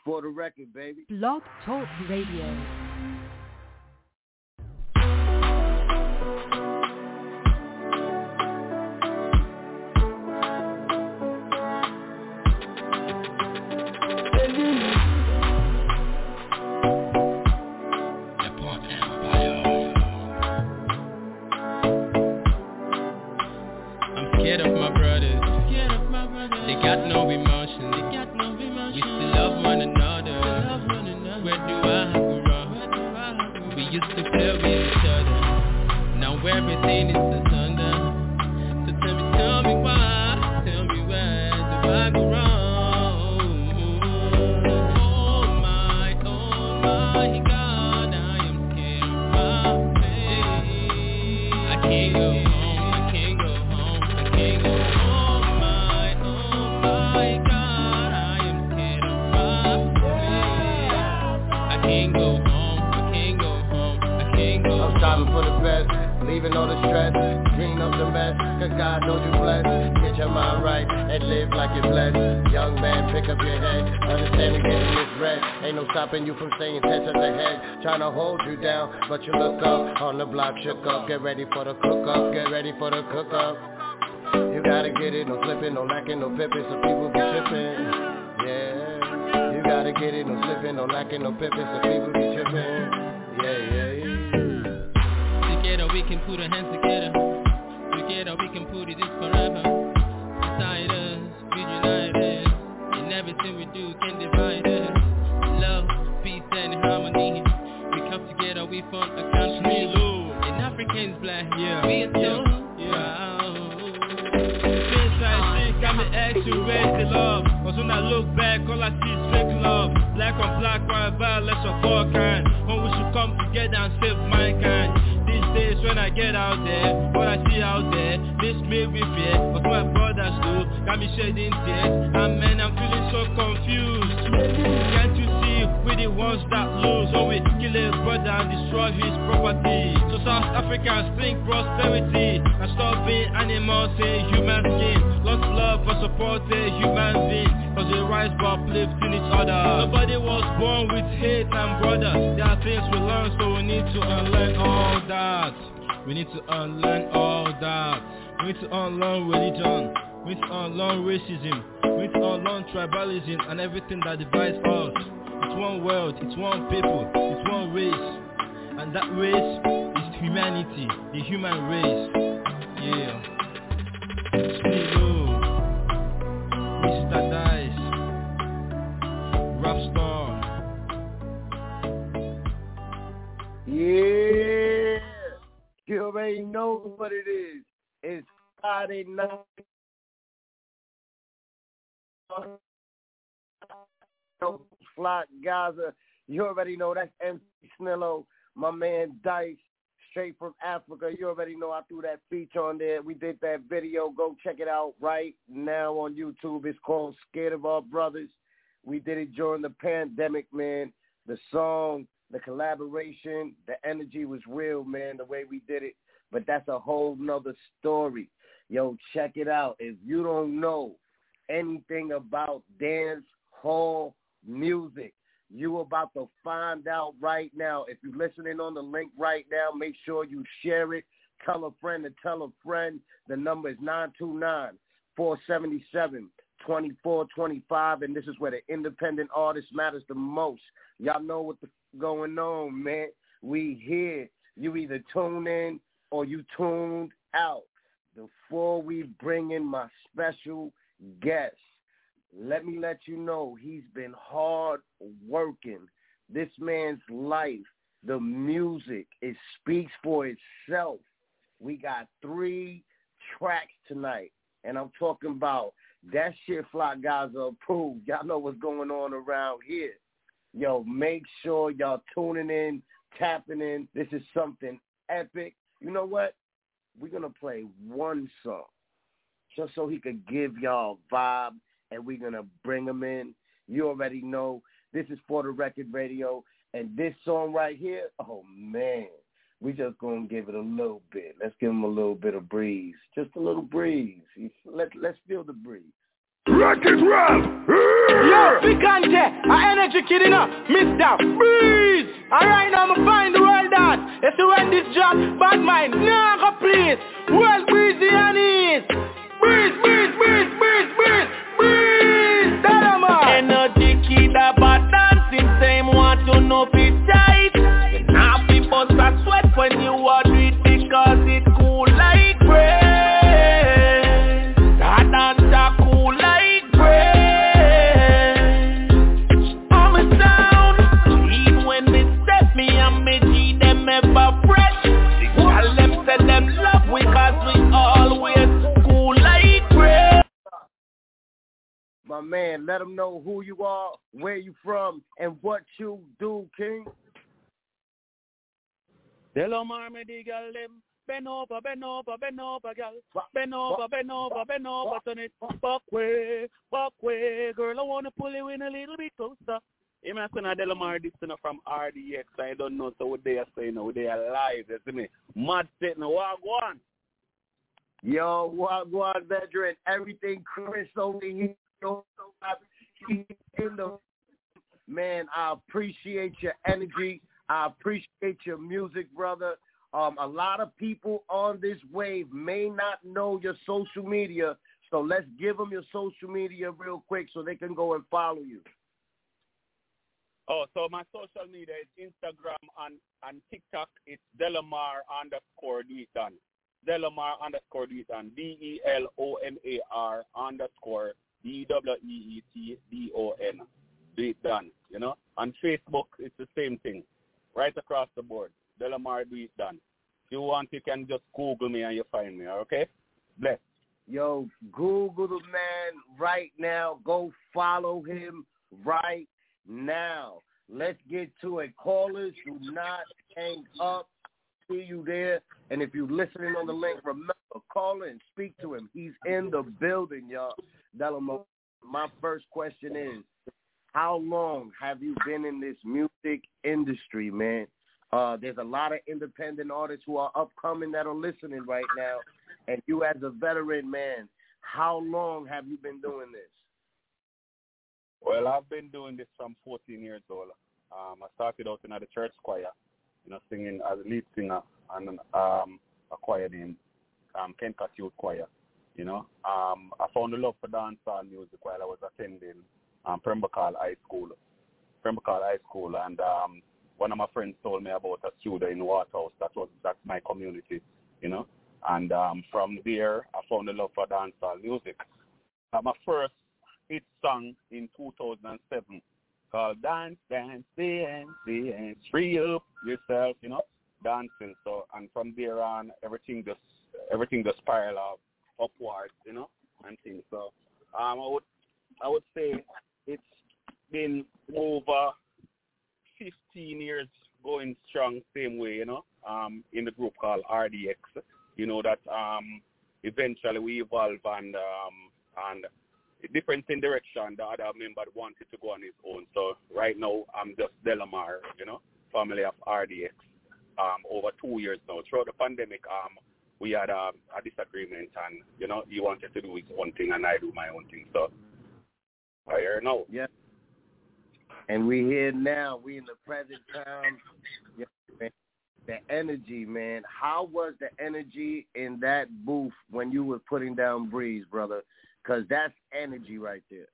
For the record, baby. Blog Talk Radio. You from staying 10 steps ahead, trying to hold you down, but you look up, on the block shook up, get ready for the cook up, get ready for the cook up. You gotta get it, no flipping, no lacking, no pippin', so people be trippin'. Yeah, you gotta get it, no slipping, no lacking, no pippin', so people be trippin'. Yeah. Together we can put our hands together. Together we can put it in forever. Beside us, we united. In everything we do can divide us. Love, peace and harmony. We come together, we form a country. In Africans black, yeah, we are so proud. Since I see, got me ask you raise the love. Cause when I look back, all I see is fake love. Black on black, white violence of all kind. When we should come together and save mankind. These days when I get out there, what I see out there, this made me fear. But my brothers do, got me shedding tears. And man, I'm feeling so confused. Can't you see, we the ones that lose. So we kill a brother and destroy his property. So South Africans think prosperity and stop being animals, say human skin. Lost love for support a human being. Cause we rise by uplifting each other. Nobody was born with hate and brother. There are things we learn, so we need to unlearn all that. We need to unlearn all that. We need to unlearn religion. We need to unlearn racism. We need to unlearn tribalism and everything that divides us. It's one world, it's one people, it's one race. And that race is humanity, the human race. Yeah. Spiro, Mr. Dice, Rapstar. Yeah. You already know what it is. It's Friday night. Flock Gaza. You already know that's MC Snillo, my man Dice, straight from Africa. You already know I threw that feature on there. We did that video. Go check it out right now on YouTube. It's called Scared of Our Brothers. We did it during the pandemic, man. The song, the collaboration, the energy was real, man, the way we did it. But that's a whole nother story. Yo, check it out. If you don't know anything about dance hall music, you about to find out right now. If you're listening on the link right now, make sure you share it. Tell a friend to tell a friend. The number is 929-477-2425, and this is where the independent artist matters the most. Y'all know what's going on, man. We here. You either tune in or you tuned out. Before we bring in my special guest, let me let you know he's been hard working. This man's life, the music, it speaks for itself. We got 3 tracks tonight, and I'm talking about that shit Flock Gaza approved. Y'all know what's going on around here. Yo, make sure y'all tuning in, tapping in. This is something epic. You know what? We're going to play one song just so he could give y'all a vibe, and we're going to bring him in. You already know this is For the Record Radio, and this song right here, oh, man, we just going to give it a little bit. Let's give him a little bit of breeze, just a little breeze. Let's feel the breeze. Rock is rough! Yo, Picante, our energy country kid, you know, Mr. Breeze. Alright, now I'ma find the world dance. You see when this drop, bad mind, nah go please. Well, breezy and ease. Breeze, breeze, breeze, breeze, breeze, breeze. Delamar. Energy kid about dancing, same want to know be tight. You now be bust a sweat when you are do it because it cool like breeze. That dance a cool like breeze. I'm a sound, even when they step me and me G them ever fresh. The girl them say them love we cause we always cool like breeze. My man, let them know who you are, where you from, and what you do, King. Delamar, me the girl them. Bend over, girl. Bend over, turn it back way. Girl, I wanna pull you in a little bit closer. You may say Delamar, this is from RDX. I don't know, so what they are saying, what they are live, you see me? Mad sitting, what go on? Yo, what veteran? Everything Chris over here. Man, I appreciate your energy. I appreciate your music, brother. A lot of people on this wave may not know your social media, so let's give them your social media real quick so they can go and follow you. Oh, so my social media is Instagram and TikTok. It's Delamar_DeetDon. Delamar_DeetDon. DELOMAR_DEETDON. DeetDon, you know? On Facebook, it's the same thing. Right across the board. Delamar DeetDon. If you want, you can just Google me and you find me, okay? Bless. Yo, Google the man right now. Go follow him right now. Let's get to it. Callers, do not hang up. See you there. And if you're listening on the link, remember, call in, speak to him. He's in the building, y'all. Delamar, my first question is, how long have you been in this music industry, man? There's a lot of independent artists who are upcoming that are listening right now. And you as a veteran, man, how long have you been doing this? Well, I've been doing this from 14 years old. I started out in the church choir, you know, singing as a lead singer and a choir named Kencat Youth Choir. You know, I found the love for dancehall music while I was attending Pembroke High School. And one of my friends told me about a studio in Waterhouse. That's my community, you know. And from there, I found the love for dancehall music. My first hit song in 2007 called Dance, Dance, Dance, Free Up Yourself, you know, dancing. So, and from there on, everything just spiraled upwards, you know, and things. So, I would say it's been over 15 years going strong, same way, you know, in the group called RDX. You know that eventually we evolve and different in direction. The other member wanted to go on his own. So right now I'm just Delamar, you know, family of RDX. Over 2 years now. Throughout the pandemic, we had a disagreement, and you know, he wanted to do his own thing and I do my own thing. So I hear now. Yeah. And we here now. We in the present time. Yeah, man. The energy, man. How was the energy in that booth when you were putting down Breeze, brother? Because that's energy right there.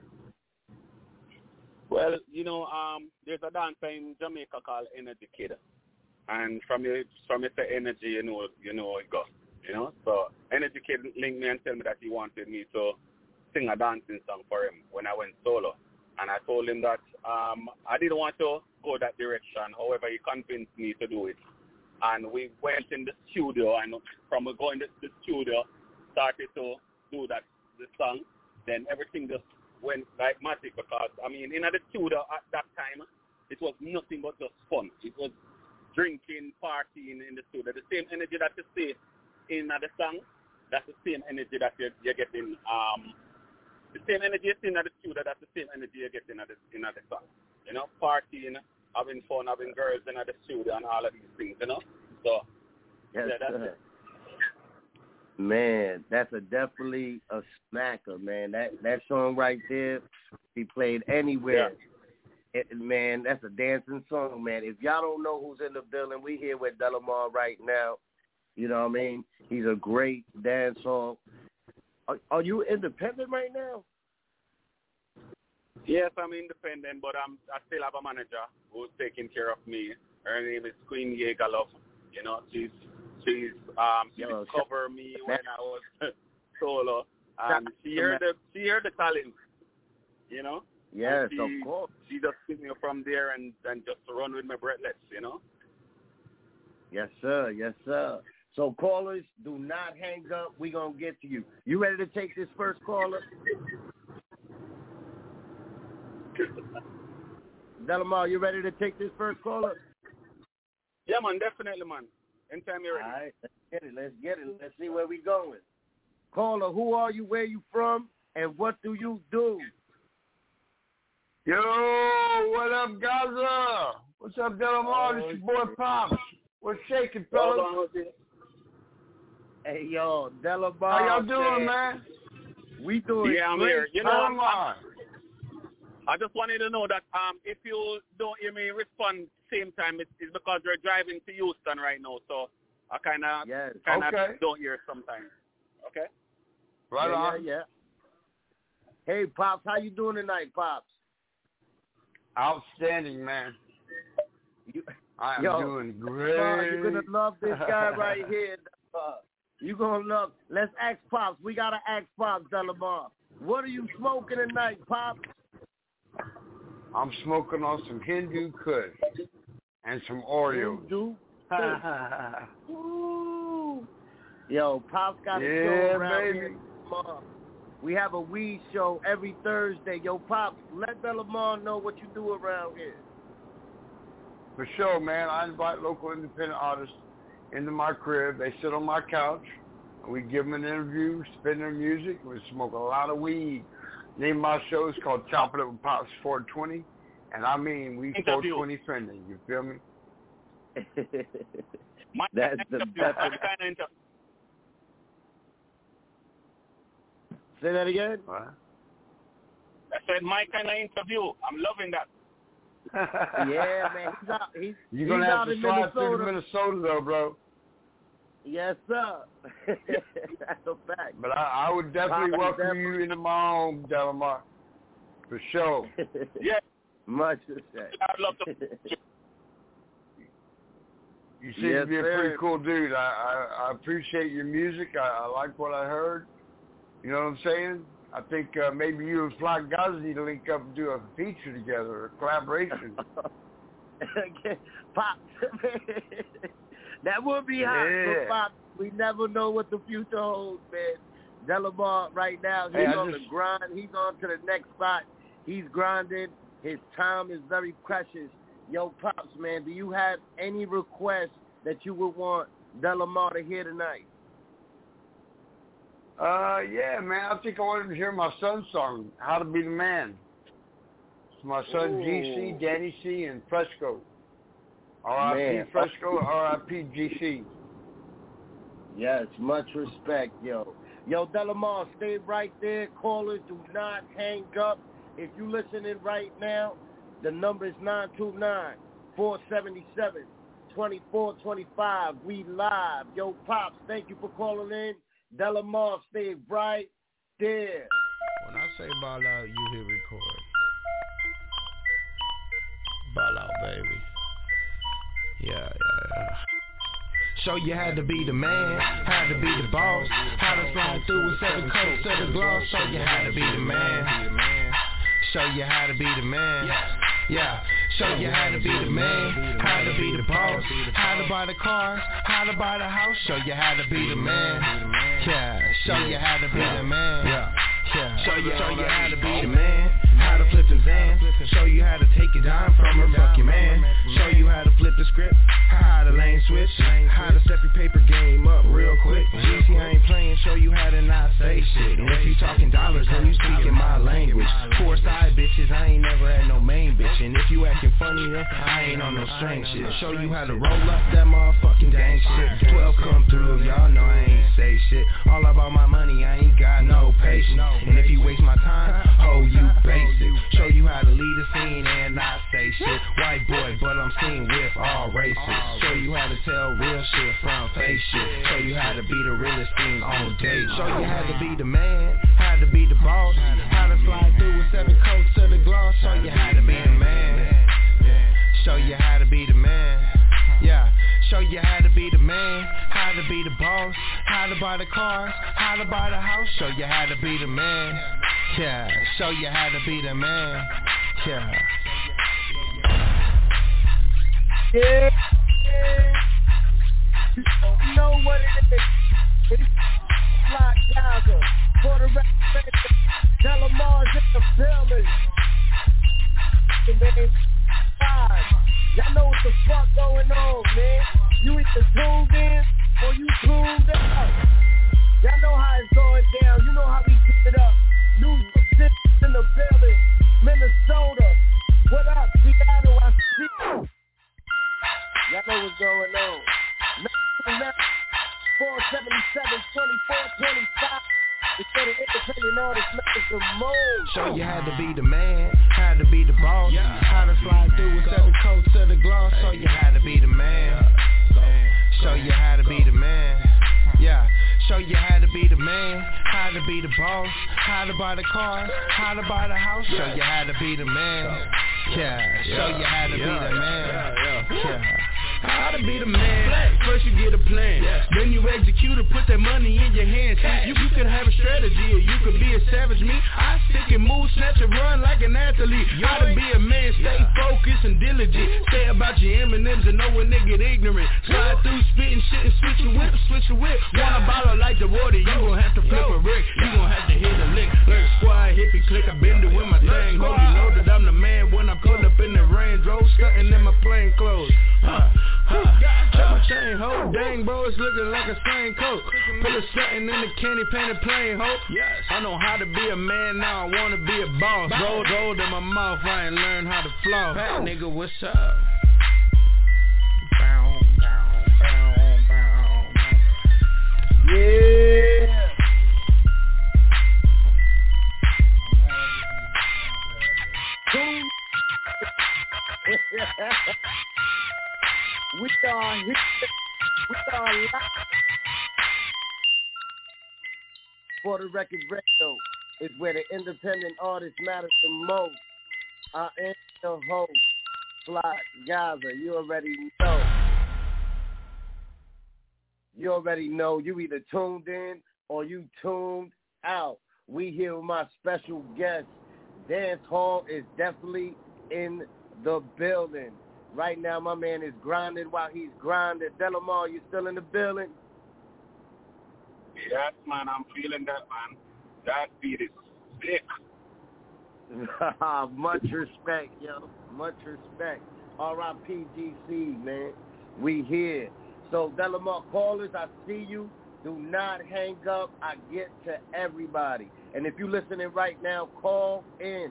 Well, you know, there's a dancer in Jamaica called Energy Kid. And from it the energy, you know it goes, you know. So Energy Kid linked me and told me that he wanted me to sing a dancing song for him when I went solo. And I told him that I didn't want to go that direction. However, he convinced me to do it. And we went in the studio, and from going to the studio, started to do the song. Then everything just went like magic because, I mean, in the studio at that time, it was nothing but just fun. It was drinking, partying in the studio. The same energy that you see in the song, that's the same energy that you're getting. The same energy you see in the studio, that's the same energy you get in the song. You know, partying, having fun, having girls in the studio and all of these things, you know. So, yes, yeah, that's it. Man, that's definitely a smacker, man. That song right there, be played anywhere. Man, that's a dancing song, man. If y'all don't know who's in the building, we here with Delamar right now. You know what I mean? He's a great dancehall. Are you independent right now? Yes, I'm independent, but I still have a manager who's taking care of me. Her name is Queen Yeagerlove. You know, she discovered me when I was solo, and she heard the talent. You know. Yes, of course. She just took me from there and just run with my breathless, you know? Yes, sir. Yes, sir. So, callers, do not hang up. We're going to get to you. You ready to take this first caller? Delamar, you ready to take this first caller? Yeah, man, definitely, man. Anytime you're ready. All right, let's get it. Let's see where we're going. Caller, who are you, where you from, and what do you do? Yo, what up, Gaza? What's up, Delamar? This your boy Pops. What's shaking, fellas? Hey, yo, Delamar. How y'all doing, man? We doing I'm great. here. You know, I just wanted to know that if you don't hear me respond same time, it's because we're driving to Houston right now, so I kind of don't hear sometimes. Okay? Right on. Yeah. Hey, Pops, how you doing tonight, Pops? Outstanding, man. I am doing great. You're going to love this guy right here. You're going to love. Let's ask Pops. We got to ask Pops, Delamar. What are you smoking tonight, Pops? I'm smoking on some Hindu Kush and some Oreos. Hindu Ooh. Yo, Pops got a show around here. We have a weed show every Thursday. Yo, Pops, let Delamar know what you do around here. For sure, man. I invite local independent artists into my crib. They sit on my couch. We give them an interview, spin their music. We smoke a lot of weed. Name of my show is called Chop It Up with Pops 420. And I mean, we 420 friendly. You feel me? That's the best. Say that again? What? I said my kind of interview. I'm loving that. Yeah, man. You're going to have to slide through Minnesota, though, bro. Yes, sir. That's a fact. But I would definitely welcome you into my home, Delamar. For sure. Yeah. Much respect. I'd love to. You seem to be a pretty cool dude. I appreciate your music. I like what I heard. You know what I'm saying? I think maybe you and Fly Gaza need to link up and do a feature together, a collaboration. Pop. That would be hot. Yeah. Pop, we never know what the future holds, man. Delamar right now, he's on the grind. He's on to the next spot. He's grinding. His time is very precious. Yo, Pops, man, do you have any requests that you would want Delamar to hear tonight? Yeah, man. I think I wanted to hear my son's song, How to Be the Man. It's my son, GC, Danny C, and Fresco. R.I.P. Fresco, R.I.P. GC. Yes, much respect, yo. Yo, Delamar, stay right there. Callers, do not hang up. If you listening right now, the number is 929-477-2425. We live. Yo, Pops, thank you for calling in. Delamar, stay right there. When I say ball out, you hear record. Ball out, baby. Yeah. So you had to be the man, had to be the boss, had to slide through with 7 coats of the gloss. So you had to be the man. So you had to be the man. Yeah. So you had to be the man, had to be the boss, had to buy the car, had to buy the house. So you had to be the man. Yeah. So you had to be the man. Yeah. So you had to be the man, how to flip the van. Show you how to take it down from a fucking man. Show you how to flip the script, how to lane switch, how to step your paper game up real quick. GC, I ain't playing, show you how to not say shit. And if you talking dollars, then you speaking my language. 4 side bitches, I ain't never had no main bitch. And if you acting funny, then I ain't on no strange shit. Show you how to roll up that motherfucking gang shit. 12 come through, y'all know I ain't say shit. All about my money, I ain't got no patience. And if you waste my time, oh, you basic. Show you how to lead a scene and not fake shit. White boy, but I'm seen with all races. Show you how to tell real shit from fake shit. Show you how to be the realest thing on date. Show you how to be the man, how to be the boss, how to slide through with 7 coats to the gloss. Show you how to be the man. Show you how to be the man. Yeah. Show you how to be the man, how to be the boss, how to buy the cars, how to buy the house. Show you how to be the man. Yeah. Show you how to be the man. Yeah. Yeah. You don't know what it is. It's Fly Gaza. For the record, Delamar's in the building. Man, y'all know what the fuck going on, man. You either tuned in or you tuned out. Y'all know how it's going down. You know how we keep it up. New York City in the building. Minnesota. What up, Seattle? I see you. Y'all know what's going on. 477-2425. It's for the independent artist matters the most. Show you how to be the man, how to be the boss, how to slide through with 7 coats to the gloss. Show you how to be the man. Show you how to be the man. Yeah. Show you how to be the man, how to be the boss, how to buy the car, how to buy the house. Show you how to be the man. Yeah. Show you how to be the man. Yeah. How to be the man. First you get a plan, then you execute it, put that money in your hands. You can have a strategy or you could be a savage. Me, I stick and move, snatch and run like an athlete. How to be a man, stay focused and diligent. Stay about your M&Ms and know when they get ignorant. Slide through spitting shit and switch your whip. Want a bottle like the water, you gon' have to flip a brick. You gon' have to hit a lick. Lurk squad, hippie click, I been doing my thing. Ho, you know that I'm the man when I pull up in the Range Rover, stunting in my plain clothes. Check my chain, ho. Dang, bro, it's looking like a stain coat. Put a stunting in the candy painted plain, ho. Yes, I know how to be a man now. I wanna be a boss. Gold in my mouth, I ain't learned how to floss. Fat nigga, what's up? Yeah. We are here. We are live. For the Record Radio is where the independent artist matters the most. I am your host, Fly Gaza. You already know. You either tuned in or you tuned out. We here with my special guest. Dance Hall is definitely in the building. Right now, my man is grinding while he's grinding. Delamar, you still in the building? Yes, man, I'm feeling that, man. That beat is sick. Much respect, yo. Much respect. R.I.P. GC, man. We here. So, Delamar, callers, I see you. Do not hang up. I get to everybody. And if you're listening right now, call in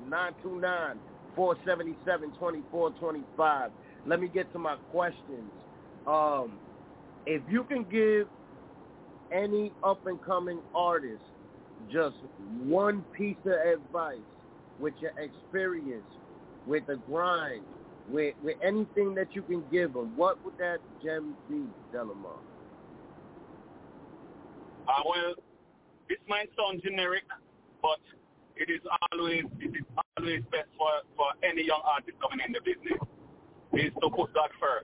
929-477-2425. Let me get to my questions. If you can give any up-and-coming artist just one piece of advice with your experience, with the grind, with anything that you can give them, what would that gem be, Delamar? Well, this might sound generic, but it is always best for any young artist coming in the business is to put God first.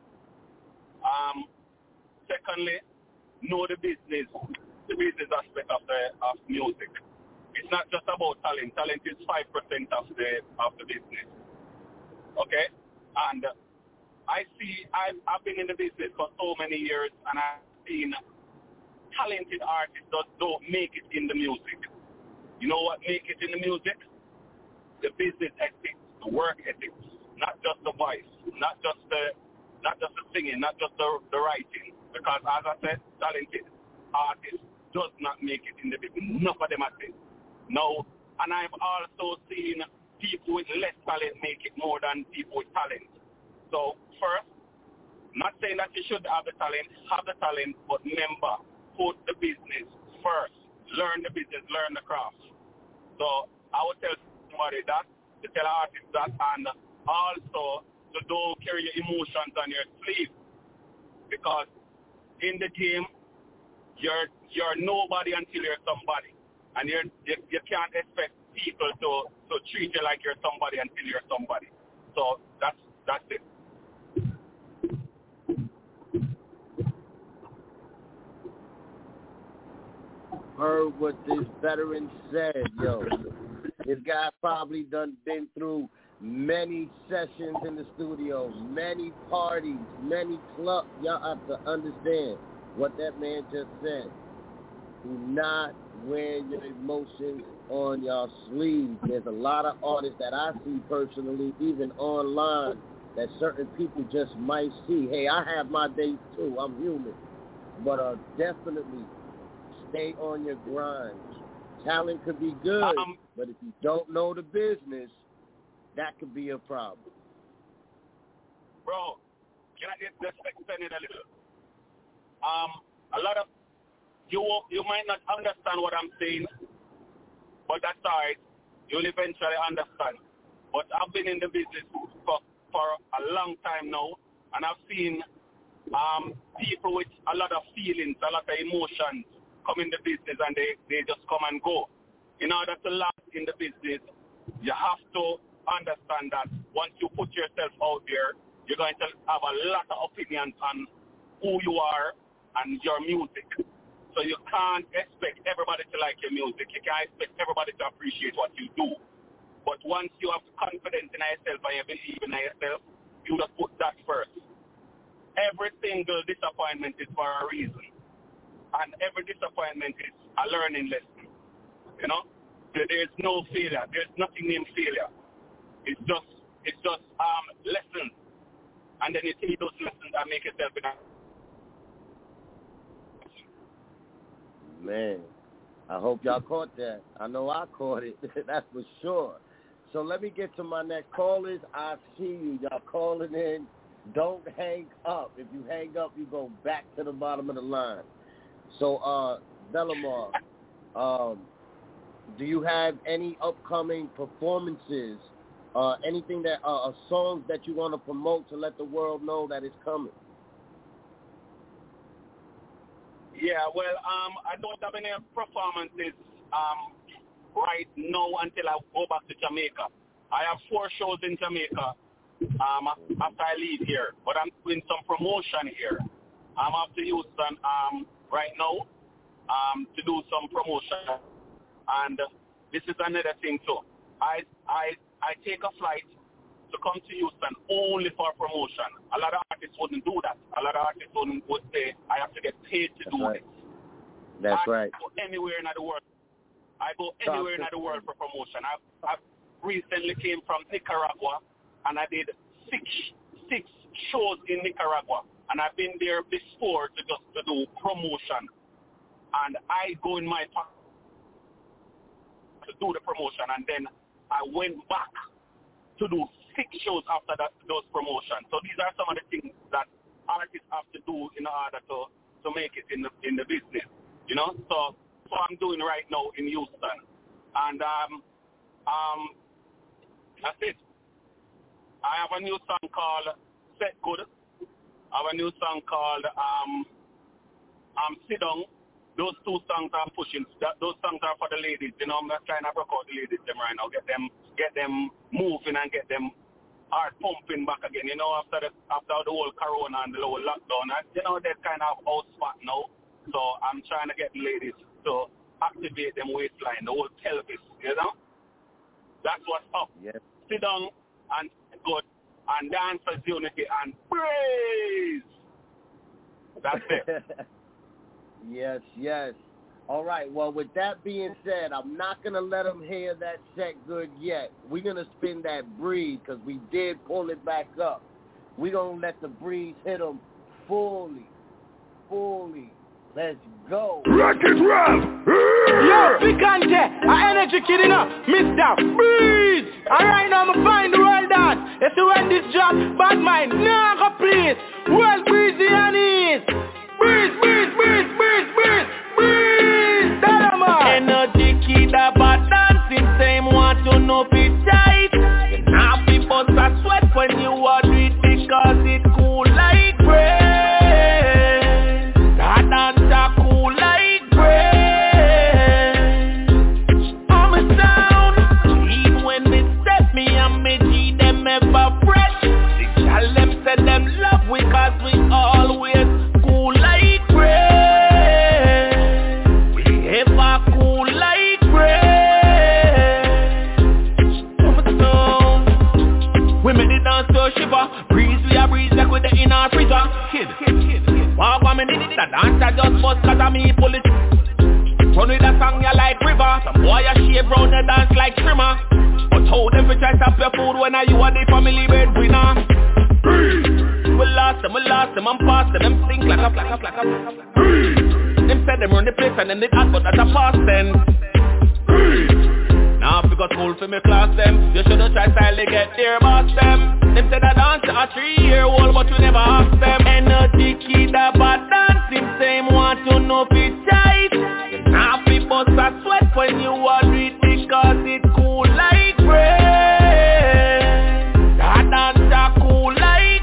Secondly, know the business aspect of music. It's not just about talent. Talent is 5% of the business. Okay? And I've been in the business for so many years, and I've seen talented artists that don't make it in the music. You know what make it in the music? The business ethics, the work ethics, not just the voice, not just the singing, not just the writing. Because as I said, talented artists does not make it in the business. None of them are it. No, and I've also seen people with less talent make it more than people with talent. So first, not saying that you should have the talent, but remember, put the business first. Learn the business, learn the craft. So I would tell somebody that, to tell an artist that, and also to don't carry your emotions on your sleeve, because in the game you're nobody until you're somebody, and you can't expect people to treat you like you're somebody until you're somebody. So that's it. Heard what this veteran said, yo. This guy probably been through many sessions in the studio, many parties, many clubs. Y'all have to understand what that man just said. Do not wear your emotions on your sleeve. There's a lot of artists that I see personally, even online, that certain people just might see. Hey, I have my days too. I'm human. But definitely stay on your grind. Talent could be good, but if you don't know the business, that could be a problem. Bro, can I just extend it a little? A lot of you might not understand what I'm saying, but that's all right. You'll eventually understand. But I've been in the business for a long time now, and I've seen people with a lot of feelings, a lot of emotions come in the business, and they just come and go. In order to last in the business, you have to understand that once you put yourself out there, you're going to have a lot of opinions on who you are and your music. So you can't expect everybody to like your music. You can't expect everybody to appreciate what you do. But once you have confidence in yourself and you believe in yourself, you just put that first. Every single disappointment is for a reason. And every disappointment is a learning lesson. You know? There's no failure. There's nothing named failure. It's just lessons. And then you take those lessons and make yourself better. Man, I hope y'all caught that. I know I caught it. That's for sure. So let me get to my next callers. I see you. Y'all calling in. Don't hang up. If you hang up, you go back to the bottom of the line. So, Delamar, do you have any upcoming performances, anything that songs that you want to promote to let the world know that it's coming? Yeah, well, I don't have any performances right now until I go back to Jamaica. I have 4 shows in Jamaica after I leave here, but I'm doing some promotion here. I'm off to Houston right now to do some promotion, and this is another thing too. I take a flight to come to Houston only for promotion. A lot of artists wouldn't do that. A lot of artists would say, I have to get paid to do this. That's right. I go anywhere in the world. I go anywhere in the world for promotion. I recently came from Nicaragua, and I did six shows in Nicaragua. And I've been there before to do promotion. And I go in my pocket to do the promotion, and then I went back to do 6 shows after those promotions. So these are some of the things that artists have to do in order to make it in the business, you know. So I'm doing right now in Houston, and that's it. I have a new song called Set Good. I have a new song called Sit Down. Those 2 songs I'm pushing. Those songs are for the ladies. You know, I'm trying to work out the ladies them right now. Get them moving and get them heart pumping back again. You know, after the whole corona and the whole lockdown, you know, they're kind of out spot now. So I'm trying to get the ladies to activate them waistline, the whole pelvis. You know, that's what's up. Yes. Sit down and good and dance as unity and praise. That's it. Yes, yes. All right, well, with that being said, I'm not going to let them hear that Set Good yet. We're going to spin that breeze because we did pull it back up. We're going to let the breeze hit them fully. Let's go. Rock it, rap! Yo, Picante, our energy kid enough, Mr. Breeze! Alright, now I'ma find the world dance. If you want this job, bad mind, nah, go please. Well, breezy and ease. Breeze, breeze, breeze, breeze, breeze, breeze! Delamar! Energy kid about dancing, same want to know if it's tight. Now people are sweat when you are do it because it cool like rain. That dancer cool like rain. I'm a sound, even when they set me and me G them ever fresh. They tell them say them love we cause we always cool like rain. We ever cool like rain. I'm a sound. We made it dance to shiver. Breeze, we a breeze like with the inner freezer. Kid. Walk on me, that dancer just bust cause of me pull it. Run with a song you like river. Some boy a shave round the dance like trimmer. But how them fi try to stop your food when you are the family breadwinner? We lost them, and past them stink like a Them said them run the place and then they ask but that's a past tense. Now if you got school for me class them, you shoulda try style to get their boss them. Them said I dance a 3-year-old but you never ask them. Energy kid about dancing, same want to know if it's tight. Now if you bust a sweat when you are do it because it cool like rain. That dancer cool like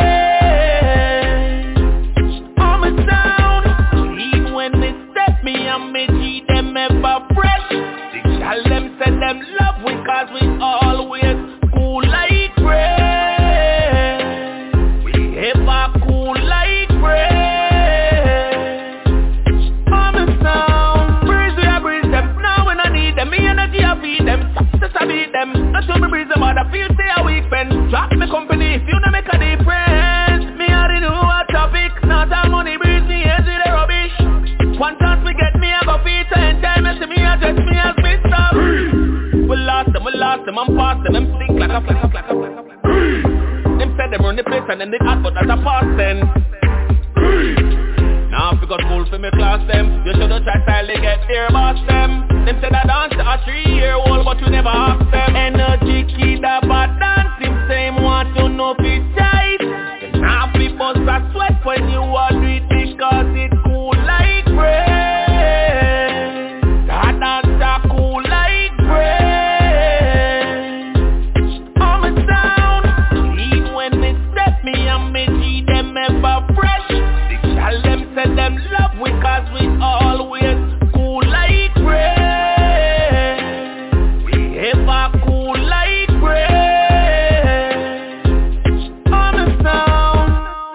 rain. I'm a sound, even when they step me and me G them ever fresh. Tell them, say them love we cause we always cool like rain. We ever cool like rain. I'm a sound. Breeze we a breeze them. Now when I need them, me energy I feed them. Success I beat them. Not to me breeze them out. I feel say a week pen. Drop me company if you don't make a difference. Me already know a topic. Not all money breeze me hands with the rubbish. One chance we get me I go feet and time and see me address me as me stop. We lost them, and past them stink like a Them said them run the place and then they ask but that's a past tense. Now if you got school for me class them, you shoulda try style to get their boss them. Them said I dance a 3-year-old but you never ask them. Energy kid about dancing, same want to know if it's tight. Now if you bust a sweat when you are do it because it cool like rain. That dancer cool like rain. I'm a sound, even when they step me and me G them ever fresh. They tell them say them love we cause we always cool like rain. We ever cool like rain. I'm a sound.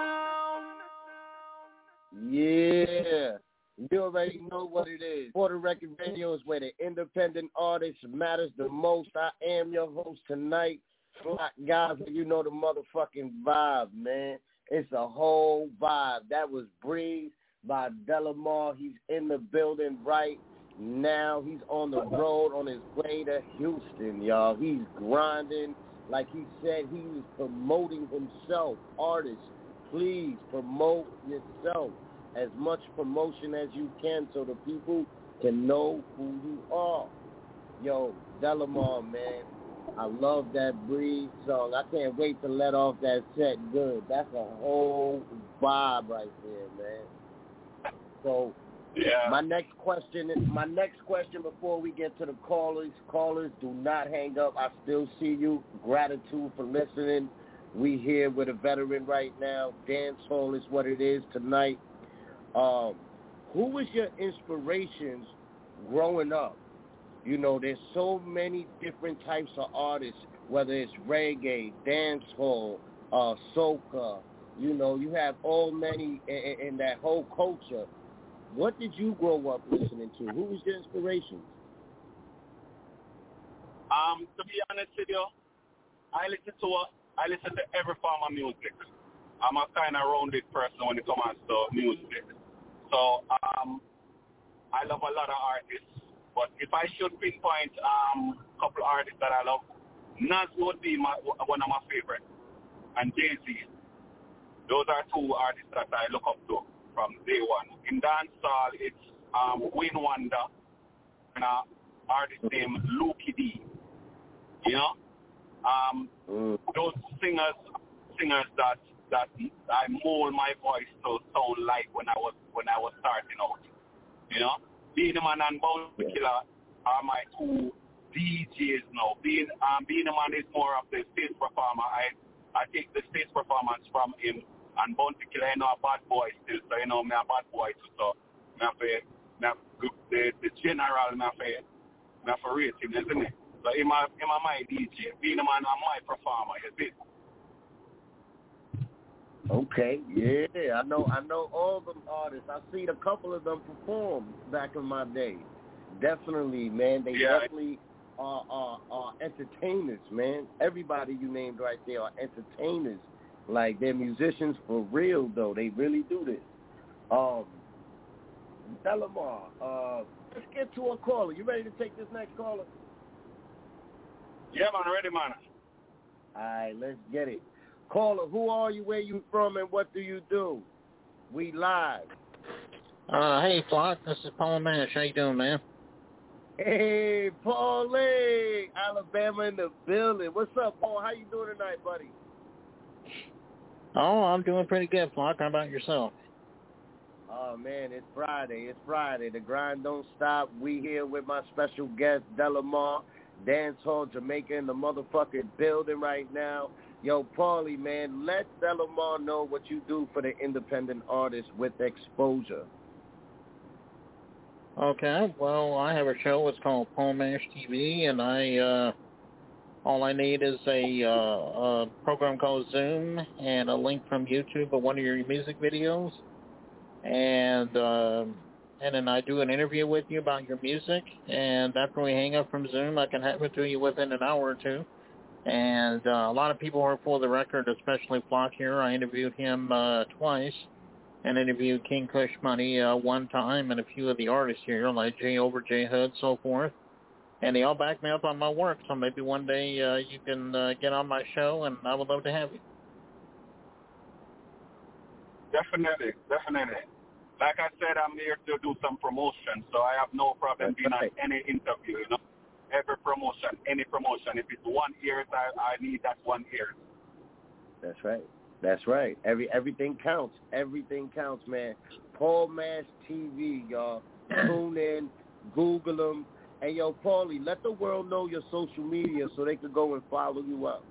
Yeah, you already know what it is. For the Record Radio is where the independent artist matters the most. I am your host tonight, Flock Guys, and you know the motherfucking vibe, man. It's a whole vibe. That was Breeze by Delamar. He's in the building right now. He's on the road on his way to Houston, y'all. He's grinding. Like he said, he's promoting himself. Artists, please promote yourself. As much promotion as you can so the people can know who you are. Yo, Delamar, man, I love that Breeze song. I can't wait to let off that set good. That's a whole vibe right there, man. So, yeah. My next question before we get to the callers, do not hang up. I still see you. Gratitude for listening. We here with a veteran right now. Dancehall is what it is tonight. Who was your inspirations growing up? You know, there's so many different types of artists, whether it's reggae, dancehall, soca. You know, you have all many in that whole culture. What did you grow up listening to? Who was your inspiration? To be honest with you, I listen to every form of music. I'm a kind of rounded person when it comes to music. So I love a lot of artists. But if I should pinpoint a couple artists that I love, Nas would be one of my favorites, and Jay-Z. Those are two artists that I look up to from day one. In dancehall, it's Wayne Wonder and an artist named Lukie D. You know, those singers that I mold my voice to sound like when I was starting out. You know, Beenie Man and Bounty Killer are my two DJs now. Beenie Man is more of the stage performer. I take the stage performance from him and Bounty Killer, you know, a bad boy still. So, you know, me a bad boy too. So, the general, me have to rate him, isn't it? So, him a my DJ. Being a man, my performer, you see? Okay, yeah, I know all them artists. I've seen a couple of them perform back in my day. Definitely, man. They definitely are entertainers, man. Everybody you named right there are entertainers. Like, they're musicians for real, though. They really do this. Delamar, let's get to a caller. You ready to take this next caller? Yeah, man, ready, man. All right, let's get it. Caller, who are you, where you from, and what do you do? We live. Hey, Flock, this is Paul Mash. How you doing, man? Hey, Paulie, Alabama in the building. What's up, Paul? How you doing tonight, buddy? Oh, I'm doing pretty good, Flock. How about yourself? Oh, man, it's Friday. It's Friday. The grind don't stop. We here with my special guest, Delamar, Dancehall Jamaica in the motherfucking building right now. Yo, Paulie, man, let Delamar know what you do for the independent artists with exposure. Okay, well, I have a show. It's called Paul Mash TV, and all I need is a program called Zoom and a link from YouTube of one of your music videos, and then I do an interview with you about your music, and after we hang up from Zoom, I can have it to you within an hour or two. And a lot of people are for the record, especially Flock here. I interviewed him twice, and interviewed King Kush Money one time, and a few of the artists here, like J Over, J Hood, so forth. And they all back me up on my work, so maybe one day you can get on my show, and I would love to have you. Definitely. Like I said, I'm here to do some promotion, so I have no problem being on any interview, you know. Every promotion, any promotion. If it's 1 year, I need that 1 year. That's right. Everything counts. Everything counts, man. Paul Mash TV, y'all. Tune in, Google them. And, yo, Paulie, let the world know your social media so they can go and follow you up.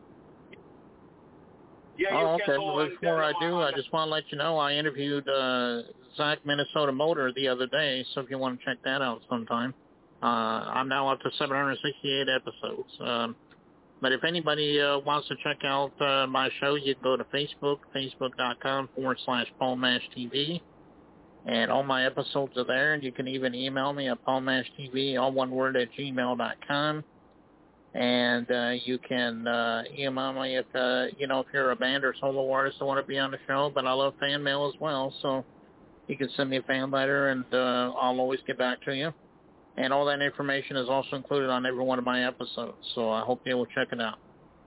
Yeah, okay. Well, before I do, I just want to let you know I interviewed Zach Minnesota Motor the other day, so if you want to check that out sometime. I'm now up to 768 episodes. But if anybody wants to check out my show, you can go to Facebook, facebook.com/Paul Mash TV. And all my episodes are there. And you can even email me at paulmashtv, all one word, at gmail.com. And you can email me if you're a band or solo artist that want to be on the show. But I love fan mail as well. So you can send me a fan letter, and I'll always get back to you. And all that information is also included on every one of my episodes. So I hope you will check it out.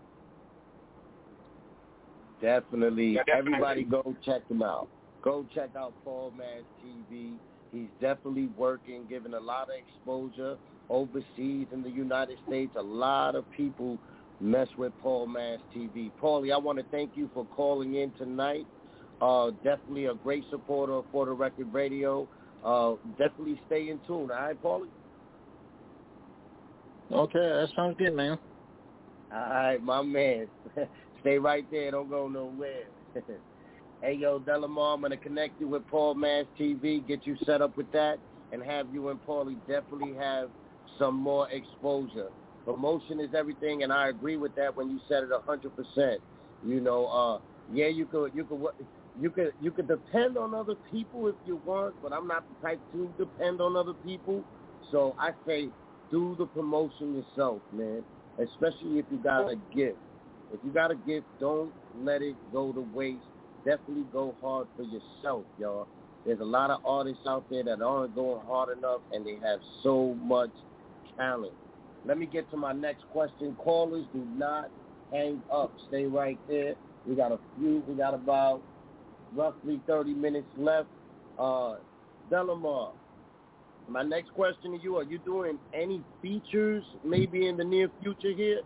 Definitely. Everybody go check him out. Go check out Paul Mash TV. He's definitely working, giving a lot of exposure overseas in the United States. A lot of people mess with Paul Mash TV. Paulie, I want to thank you for calling in tonight. Definitely a great supporter of For the Record Radio. Definitely stay in tune. All right, Paulie? Okay, that sounds good, man. All right, my man. Stay right there. Don't go nowhere. Hey, yo, Delamar, I'm going to connect you with Paul Mash TV, get you set up with that, and have you and Paulie definitely have some more exposure. Promotion is everything, and I agree with that when you said it 100%. You know, yeah, you could depend on other people if you want, but I'm not the type to depend on other people. So I say do the promotion yourself, man, especially if you got a gift. If you got a gift, don't let it go to waste. Definitely go hard for yourself, y'all. There's a lot of artists out there that aren't going hard enough, and they have so much talent. Let me get to my next question. Callers, do not hang up. Stay right there. We got about roughly 30 minutes left. Delamar, my next question to you, are you doing any features maybe in the near future here?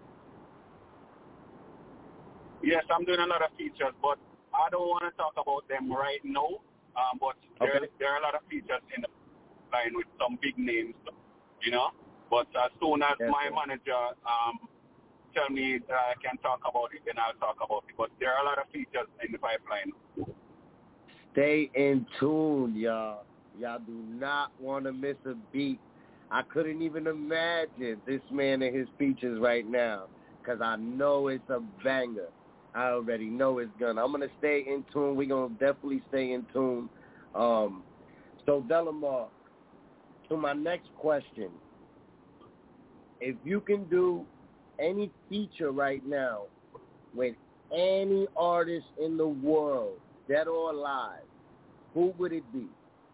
Yes, I'm doing a lot of features, but I don't want to talk about them right now. But there are a lot of features in the line with some big names, you know. But as soon as my manager tell me that I can talk about it, then I'll talk about it. But there are a lot of features in the pipeline. Stay in tune, y'all. Y'all do not want to miss a beat. I couldn't even imagine this man and his features right now because I know it's a banger. I already know it's gonna. I'm going to stay in tune. We're going to definitely stay in tune. So, Delamar, to my next question, if you can do any feature right now with any artist in the world, dead or alive, who would it be?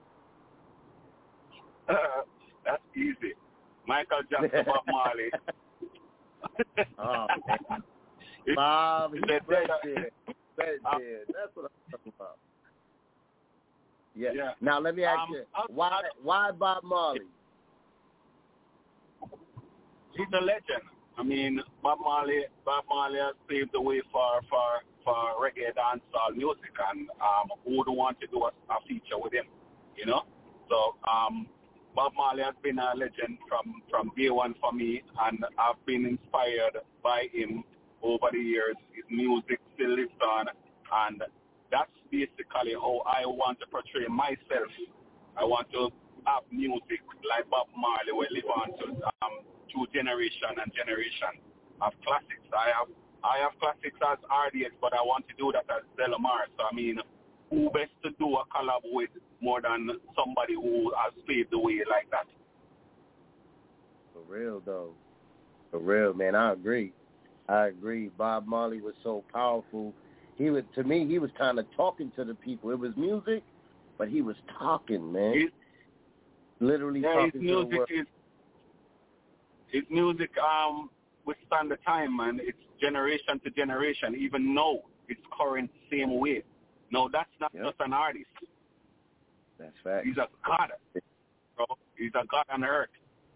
That's easy. Michael Jackson, Bob Marley. Oh, man. Bob, he's right there. That's what I'm talking about. Yeah. Now, let me ask you, why Bob Marley? He's a legend. I mean, Bob Marley has paved the way for reggae dancehall music, and who would want to do a feature with him, you know? So Bob Marley has been a legend from day one for me, and I've been inspired by him over the years. His music still lives on, and that's basically how I want to portray myself. I want to have music like Bob Marley will live on to through generation and generation of classics. I have classics as RDX, but I want to do that as Delamar. So, I mean, who best to do a collab with more than somebody who has paved the way like that? For real, though. For real, man. I agree. Bob Marley was so powerful. To me, he was kind of talking to the people. It was music, but he was talking, man. Literally talking to the world. His music withstand the time, man. It's generation to generation. Even now, it's current same way. No, that's not just an artist. That's fact. He's a god, bro. He's a god on earth.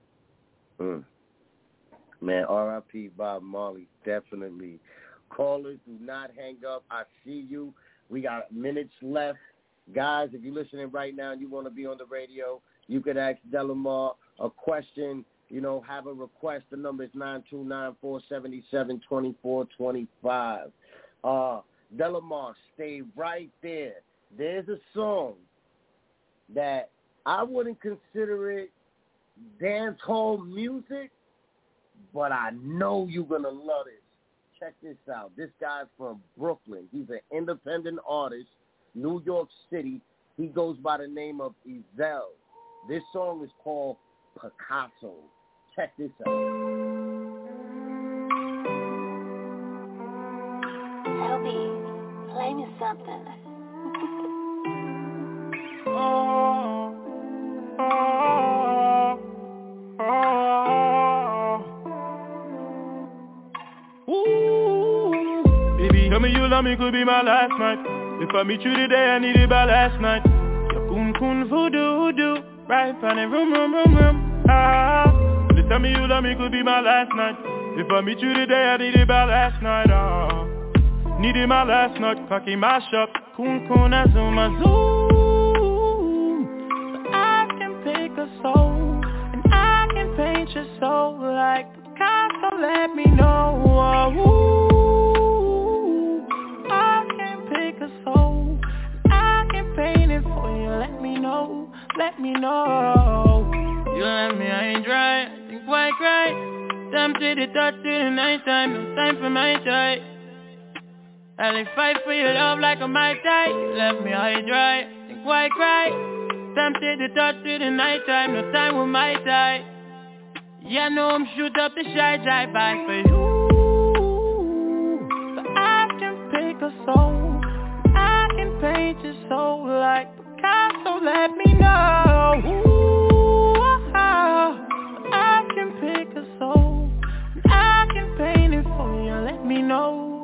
Man, R.I.P. Bob Marley, definitely. Callers, do not hang up. I see you. We got minutes left. Guys, if you're listening right now and you want to be on the radio, you could ask Delamar a question. You know, have a request. The number is 929-477-2425. Delamar, stay right there. There's a song that I wouldn't consider it dance hall music, but I know you're going to love this. Check this out. This guy's from Brooklyn. He's an independent artist, New York City. He goes by the name of Ezell. This song is called Picasso. Check this out. Toby, play me something. Baby, tell me you love me, could be my last night. If I meet you today, I need it by last night. Your kun voodoo, right on the room. Tell me you love me, could be my last night. If I meet you today, I need it by last night. Need it my last night, cocky my shop. Kun zoom. So I can pick a soul, and I can paint your soul like Picasso. Let me know. I can pick a soul, and I can paint it for you. Let me know. You left me, I ain't dry. Why cry? Tempted to touch till the night time. No time for my joy. I'll fight for your love like a Mai Tai. You left me high dry. Think why cry? Tempted to touch till the night time. No time with my tie. Yeah, no, I'm shoot up the shy drive by for you. So I can pick a soul. I can paint your soul like Picasso. Let me know. Pick a soul, I can paint it for you. Let me know.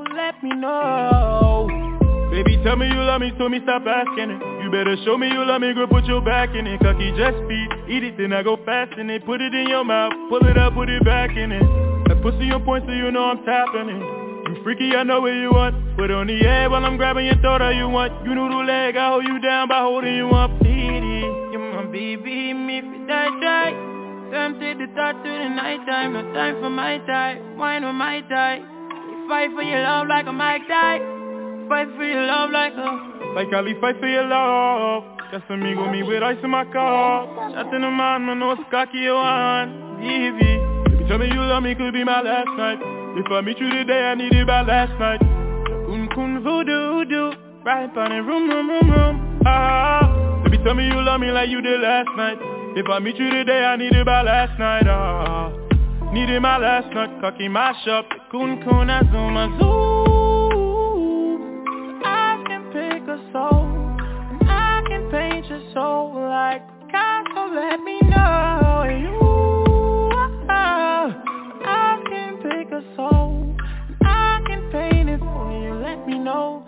Baby, tell me you love me, so me stop asking it. You better show me you love me, girl, put your back in it. Cocky just speed, eat it, then I go fast in it. Put it in your mouth, pull it up, put it back in it. That pussy on point, so you know I'm tapping it. You freaky, I know what you want. Put on the air while I'm grabbing your throat, all you want. You know the leg, I hold you down by holding you up. You're my baby, me if you die, Tempted to touch through the night time. No time for my type. Wine with my type. We fight for your love like a Mike type. Fight for your love like Ali, fight for your love. Just amigo me with ice in my car. Shot in the man, man, no cocky you want. Baby, tell me you love me, could be my last night. If I meet you today, I need it by last night. Kun voodoo, right on the room. Ah, baby, tell me you love me like you did last night. If I meet you today, I need it by last night. Ah, need it my last night. Cocky mash up, kun azuma. Pick a soul, and I can paint your soul like Picasso. Let me know you. I can pick a soul, and I can paint it for you. Let me know.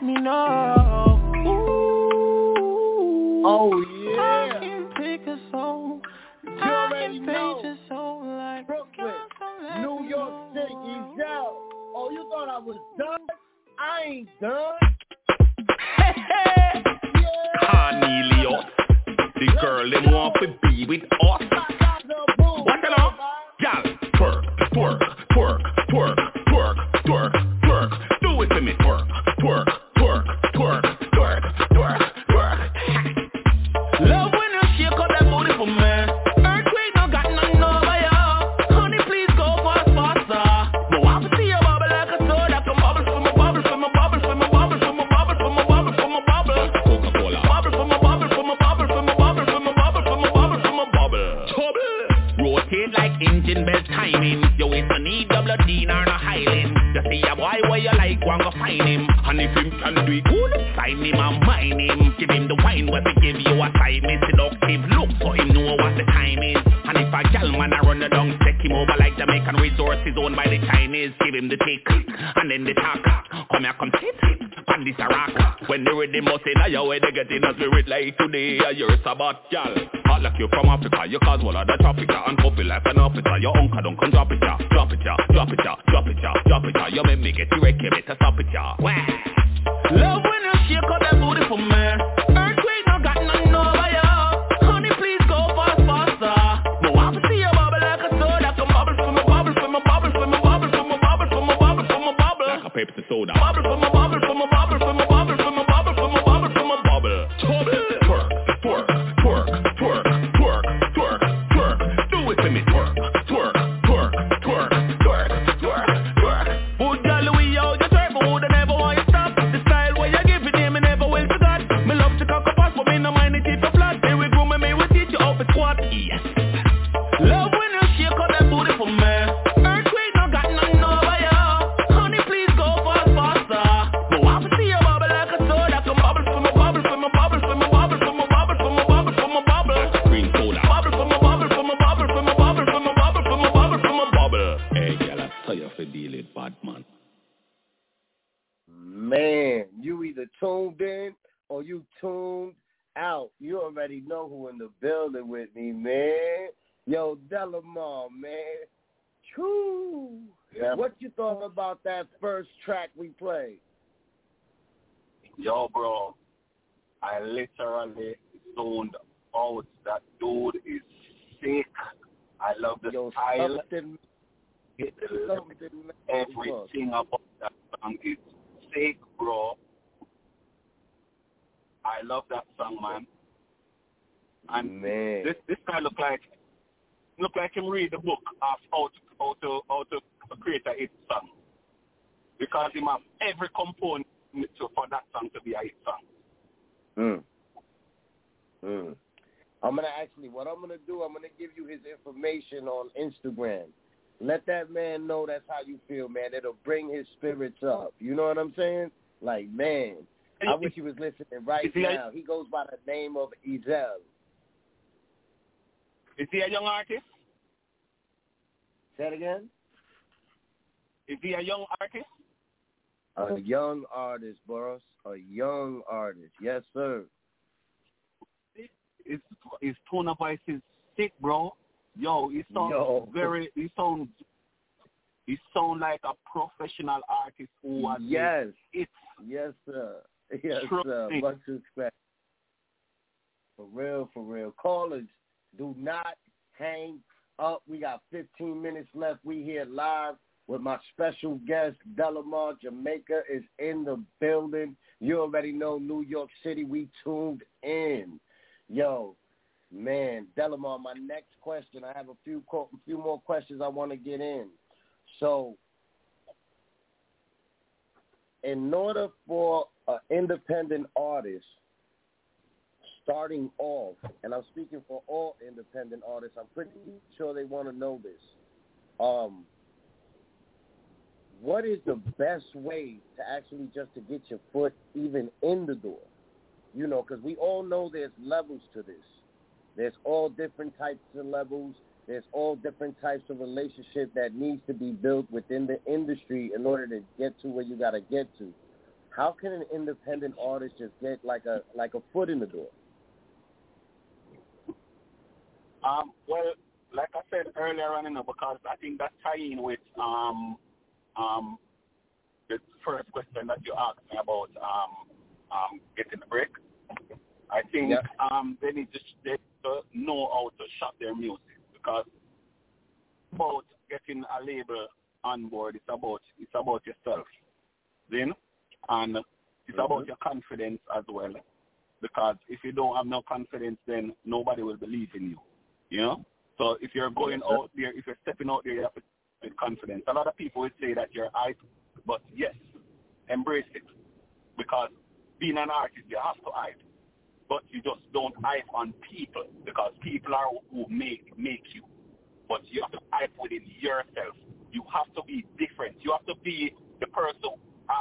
Ooh, oh yeah. I can pick a soul, and I can paint your soul like Brooklyn, Picasso. New York City, Ezel. Oh, you thought I was done? I ain't done. Cornelius, the girl them want to be with us. What the know? Y'all, twerk. Do it to me, twerk. Love when you shake up that booty for me. Earthquake no got nothing over ya. Honey, please go faster. No, I can see you bubble like a soda. Come bubble from a bubble. Engine bell timing. You waste no need double D nor no Highland. You see a boy where you like, one go find him. And if him can do it good, sign him and mine him. Give him the wine where we give you a time. It's seductive look so him know what the time is. And if a gal man a run the down, take him over like Jamaican resources owned by the Chinese. Give him the tick and then the talk. Come here, come sit on this a rock. When the rhythm must in your way, they get in a spirit like today. You're a Sabbath gal. Hot like you from Africa, you cause one of the traffic and couple like an officer. Your uncle don't come drop it ya. You make me get you wreck, you better stop it ya. Love when you shake up that booty for me. Earthquake no got nothing over ya. Honey, please go faster. No, I can see you bubble like a soda. Come bubble from a bubble. Like a Pepsi soda. Bubble from a bubble. Twerk. Do it to me, twerk. Good girl, we out the twerk, but would never want you stop. The style where you give it me never will forget. Me love to cock up us, but me no mind it if you flat. Here we go, me will teach you how to squat. Yes. Love when you shake up that booty for me. Earthquake no got nothing over ya. Honey, please go faster. No, I can see you bubble like a soda. Come bubble from a bubble. Green soda. Bubble from a bubble. Hey, girl, I tell you for dealing bad man. Man, you either tuned in or you tuned out. You already know who in the building with me, man. Yo, Delamar, man. True. Yeah. What you thought about that first track we played? Yo, bro, I literally zoned out. That dude is sick. I love the style. Everything about that song is sick, bro. I love that song, man. And this guy look like him read the book of how to create a hit song, because he have every component for that song to be a hit song. What I'm gonna do, I'm gonna give you his information on Instagram. Let that man know that's how you feel, man. It'll bring his spirits up. You know what I'm saying? Like, man, I wish he was listening right now. He goes by the name of Ezel. Is he a young artist? Say it again? Is he a young artist? A young artist, Boris. A young artist. Yes, sir. His tone of voice is sick, bro. Yo, he sounds he sound like a professional artist who has it. Yes, sir. Yes, sir. Much respect. For real. Callers, do not hang up. We got 15 minutes left. We here live with my special guest, Delamar. Jamaica is in the building. You already know New York City. We tuned in. Yo, man, Delamar, my next question, I have a few more questions I want to get in. So, in order for an independent artist starting off, and I'm speaking for all independent artists, I'm pretty sure they want to know this. What is the best way to actually just to get your foot even in the door? You know, because we all know there's levels to this. There's all different types of levels. There's all different types of relationship that needs to be built within the industry in order to get to where you got to get to. How can an independent artist just get like a foot in the door? Well, like I said earlier on, because I think that's tying with the first question that you asked me about getting the break. I think they need to know how to shop their music, because about getting a label on board, it's about yourself, then, and it's about your confidence as well. Because if you don't have no confidence, then nobody will believe in you. You know. So if you're going out there, if you're stepping out there, you have to with confidence. A lot of people would say that you're hype, but yes, embrace it. Because being an artist, you have to hype. But you just don't hype on people, because people are who make you. But you have to hype within yourself. You have to be different. You have to be the person.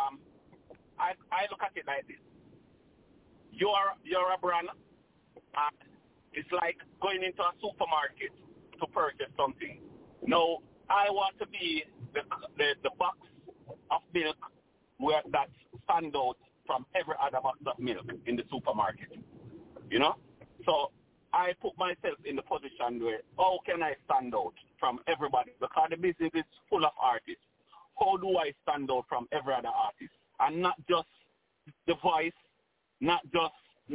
I look at it like this. You're a brand. It's like going into a supermarket to purchase something. Now, I want to be the box of milk that stands out from every other box of milk in the supermarket. You know? So I put myself in the position where, how can I stand out from everybody? Because the business is full of artists. How do I stand out from every other artist? And not just the voice, not just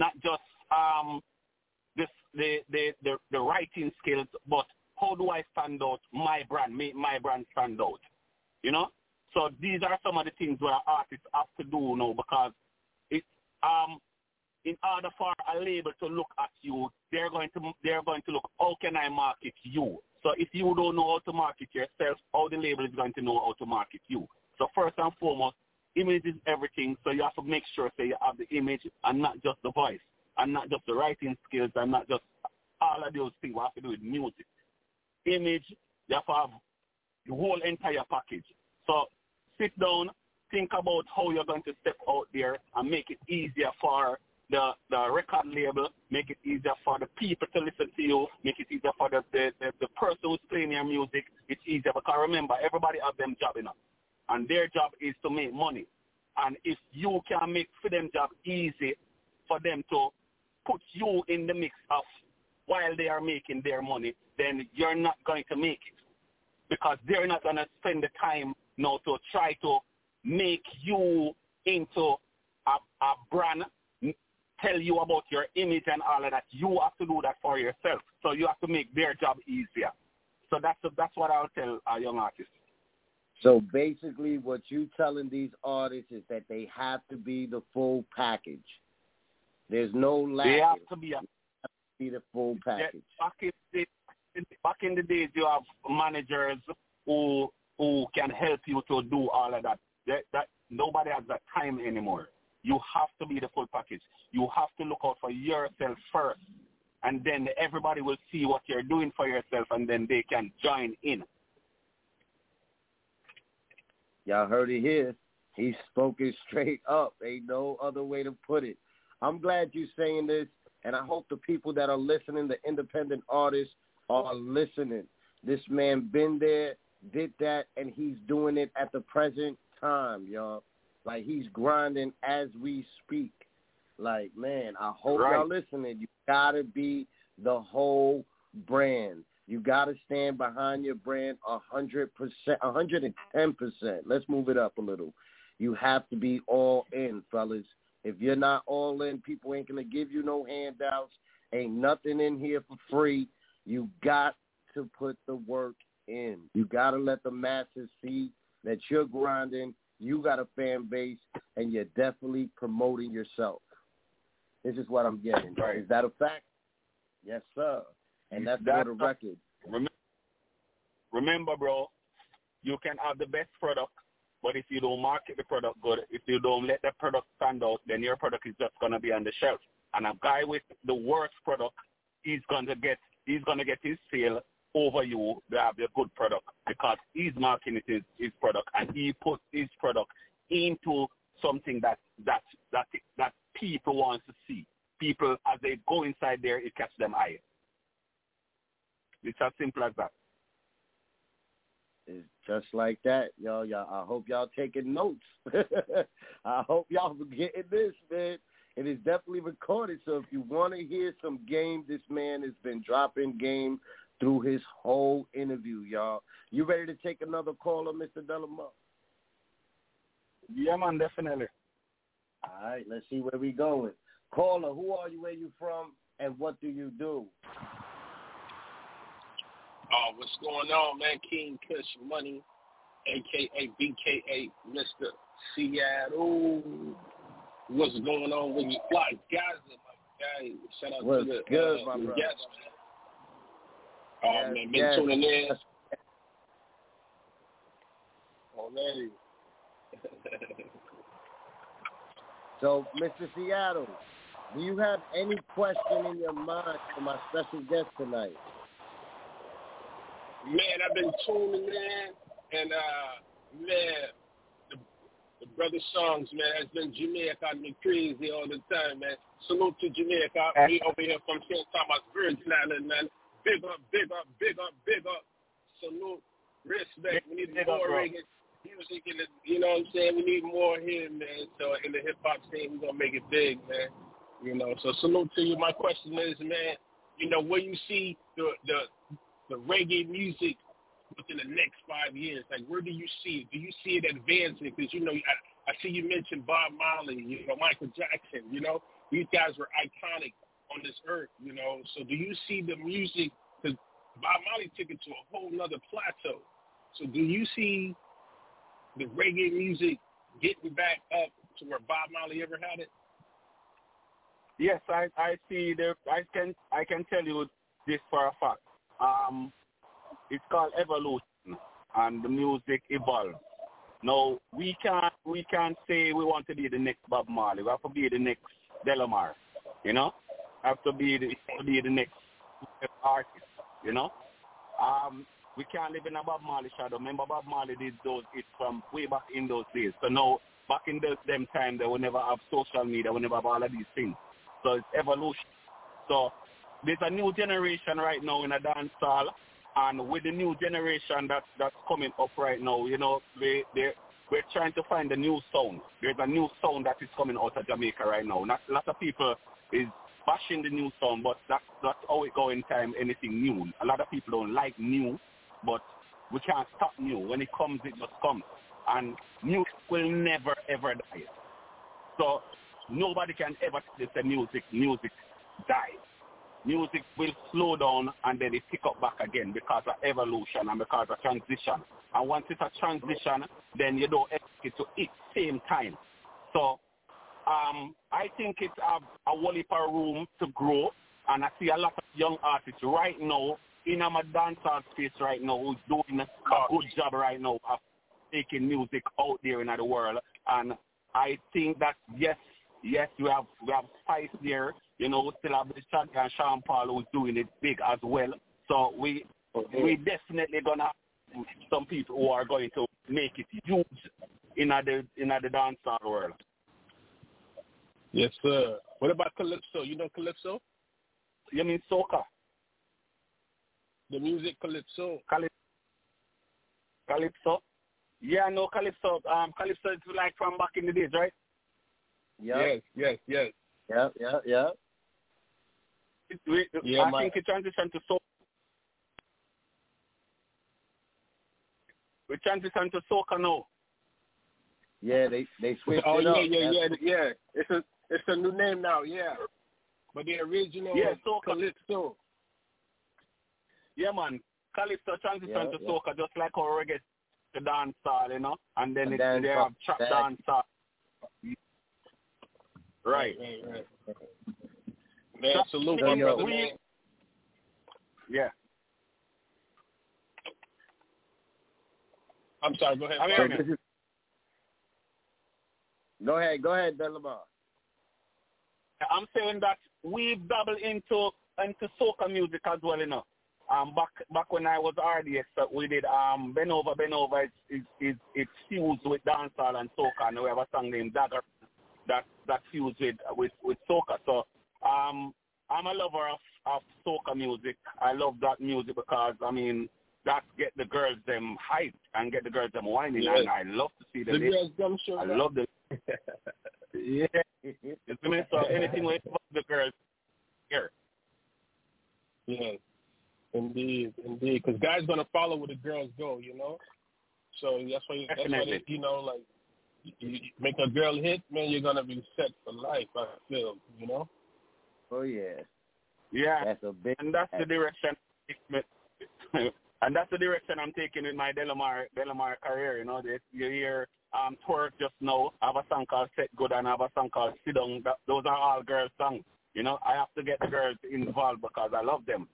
the writing skills, but how do I stand out my brand, make my brand stand out? You know? So these are some of the things where artists have to do now, because it's in order for a label to look at you, they're going to look, how can I market you? So if you don't know how to market yourself, how the label is going to know how to market you? So first and foremost, image is everything, so you have to make sure that you have the image and not just the voice, and not just the writing skills, and not just all of those things you have to do with music. Image, you have to have the whole entire package. So sit down, think about how you're going to step out there and make it easier for the record label, make it easier for the people to listen to you, make it easier for the person who's playing your music. It's easier, because remember, everybody has them job enough, and their job is to make money. And if you can make for them job easy for them to put you in the mix of while they are making their money, then you're not going to make it, because they're not going to spend the time now to try to make you into a brand, tell you about your image and all of that. You have to do that for yourself. So you have to make their job easier. So that's what I'll tell a young artist. So basically what you telling these artists is that they have to be the full package. There's no lack. They have to be the full package. Back in the days, you have managers who can help you to do all of that. That nobody has that time anymore. You have to be the full package. You have to look out for yourself first, and then everybody will see what you're doing for yourself, and then they can join in. Y'all heard it here. He spoke it straight up. Ain't no other way to put it. I'm glad you're saying this, and I hope the people that are listening, the independent artists, are listening. This man been there, did that, and he's doing it at the present time, y'all. Like, he's grinding as we speak. Like, man, I hope y'all listening. You got to be the whole brand. You got to stand behind your brand 100%, 110%. Let's move it up a little. You have to be all in, fellas. If you're not all in, people ain't going to give you no handouts. Ain't nothing in here for free. You got to put the work in. You got to let the masses see that you're grinding, you got a fan base, and you're definitely promoting yourself. This is what I'm getting. Right. Is that a fact? Yes, sir. And that's for the record. Remember, bro, you can have the best product, but if you don't market the product good, if you don't let the product stand out, then your product is just going to be on the shelf. And a guy with the worst product, he's going to get his sale over you to have the good product because he's marketing his product and he puts his product into something that people want to see. People, as they go inside there, it catches them eye. It's as simple as that. It's just like that, y'all. I hope y'all taking notes. I hope y'all getting this, man. It is definitely recorded, so if you want to hear some game, this man has been dropping game through his whole interview, y'all. You ready to take another caller, Mr. Delamar? Yeah, man, definitely. All right, let's see where we going. Caller, who are you, where you from, and what do you do? What's going on, man? King Kush Money, a.k.a. BKA Mr. Seattle. What's going on with you? Fly Gaza, my guy. Shout out What's to the good, my brother? Yes, man. Been tuning in. Already. So, Mr. Seattle, do you have any question in your mind for my special guest tonight? Man, I've been tuning in, and, man, the brother songs, man, has been Jamaica. I've been crazy all the time, man. Salute to Jamaica. We over here from St. Thomas, Virgin Island, man. Big up, big up, big up, big up. Salute, respect. We need more reggae music, you know what I'm saying? We need more here, man. So in the hip-hop scene, we're going to make it big, man. You know, so salute to you. My question is, man, you know, where you see the reggae music within the next 5 years? Like, where do you see it? Do you see it advancing? Because, you know, I see you mentioned Bob Marley, you know, Michael Jackson, you know. These guys were iconic on this earth, you know. So do you see the music, because Bob Marley took it to a whole nother plateau. So do you see the reggae music getting back up to where Bob Marley ever had it? Yes, I see. I can tell you this for a fact. It's called evolution, and the music evolves. Now we can't say we want to be the next Bob Marley. We have to be the next Delamar, you know. Have to be the next artist, you know. We can't live in a Bob Marley shadow. Remember, Bob Marley did those hits from way back in those days. So now, back in them time, they will never have social media. They will never have all of these things. So it's evolution. So there's a new generation right now in a dance hall, and with the new generation that's coming up right now, you know, we're trying to find a new sound. There's a new sound that is coming out of Jamaica right now. Not a lot of people is bashing the new sound, but that's how it go in time, anything new. A lot of people don't like new, but we can't stop new. When it comes, it just comes. And music will never, ever die. So nobody can ever say music dies. Music will slow down and then it pick up back again because of evolution and because of transition. And once it's a transition, then you don't expect it to eat same time. So I think it's a whole heap of room to grow, and I see a lot of young artists right now in my dancehall space right now who's doing a good job right now of taking music out there in the world. And I think that yes, we have Spice there. You know, we still have the Shaggy and Sean Paul who's doing it big as well. So we definitely gonna have some people who are going to make it huge in the dancehall world. Yes, sir. What about Calypso? You know Calypso? You mean soca? The music Calypso. Calypso? Yeah, no, Calypso. Calypso is like from back in the days, right? Yes. Yeah. I think it transitioned to soca. We transitioned to soca now. Yeah, they switched it up. Yeah. It's a new name now, yeah. But the original soca. Calypso. Yeah, man. calypso transition to soca, just like how reggae to dancehall, you know, and then they have trap dancehall. Right. Man, salute my brother, man. Yeah. I'm sorry, go ahead. Go ahead, Delamar. I'm saying that we've dabbled into soca music as well, you know. Back when I was RDX, we did Bend Over. It's fused with dancehall and soca, and we have a song named Dagger that fused with soca. So I'm a lover of soca music. I love that music because that get the girls them hyped and get the girls them whining, and I love to see the girls them show. I love the yeah. So anything with the girls here. Yeah, indeed. Because guys gonna follow where the girls go, you know. So that's why you know, like you make a girl hit, man, you're gonna be set for life. I feel, you know. Oh yeah. Yeah. That's a big. And that's the direction. And that's the direction I'm taking with my Delamar career. You know, you hear Twerk just now. I have a song called Set Good and I have a song called Sit Down. Those are all girls songs. You know, I have to get the girls involved because I love them.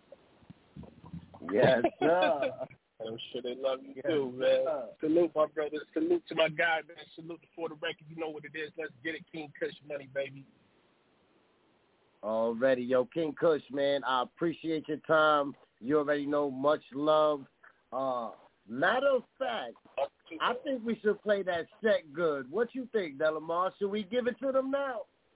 Yes, sir. I'm sure they love you too, man. Salute, my brother. Salute to my guy, man. Salute to For the Record. You know what it is. Let's get it, King Kush money, baby. Already, yo, King Kush, man. I appreciate your time. You already know, much love. Matter of fact, I think we should play that Set Good. What you think, Delamar? Should we give it to them now?